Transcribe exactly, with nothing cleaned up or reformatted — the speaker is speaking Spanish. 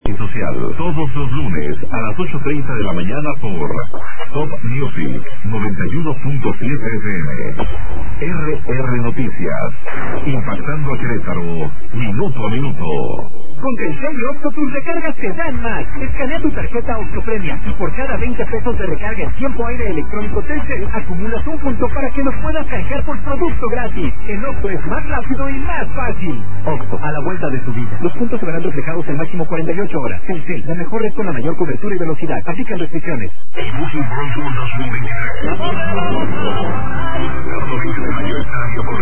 Social, todos los lunes a las ocho treinta de la mañana por Top Music noventa y uno punto siete F M. R R Noticias, impactando a Querétaro, minuto a minuto. Con Telcel y Octo tus recargas te dan más. Escanea tu tarjeta Octopremia y por cada veinte pesos de recarga en tiempo aire electrónico Telcel acumulas un punto para que los puedas canjear por producto gratis. En Octo es más rápido y más fácil. Octo, a la vuelta de tu vida. Los puntos se verán reflejados en máximo cuarenta y ocho horas. Telcel, la mejor red con la mayor cobertura y velocidad. Aplican restricciones. Muslim World Tour dos mil veintitrés.